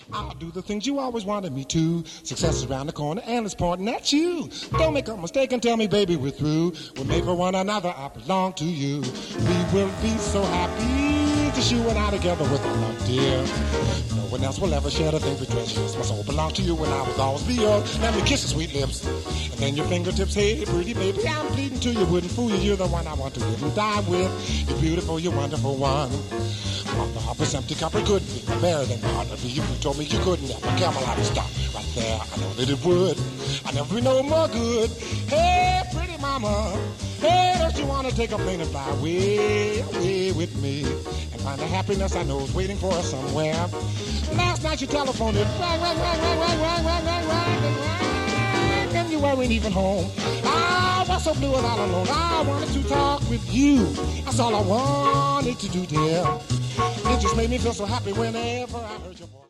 I'll do the things you always wanted me to. Success is around the corner and it's pointing at you. Don't make a mistake and tell me, baby, we're through. We're made for one another, I belong to you. We will be so happy, just you and I together with our love, dear. No one else will ever share the things we treasure. My soul belongs to you and I will always be yours. Let me kiss your sweet lips and then your fingertips. Hey, pretty baby, I'm pleading to you. Wouldn't fool you, you're the one I want to live and die with. You're beautiful, you're wonderful one. Off the hopper's empty cup, it couldn't be better than the heart of you. You told me you couldn't ever camel out of stop right there. I know that it would. I never be no more good. Hey, pretty mama. Hey, don't you want to take a plane and fly away, away with me and find the happiness I know is waiting for us somewhere? Last night your telephone did rang, rang, rang, rang, rang, rang, rang, rang, rang, rang, rang, and you weren't even home. I was so blue and all alone. I wanted to talk with you. That's all I wanted to do, dear. It just made me feel so happy whenever I heard your voice.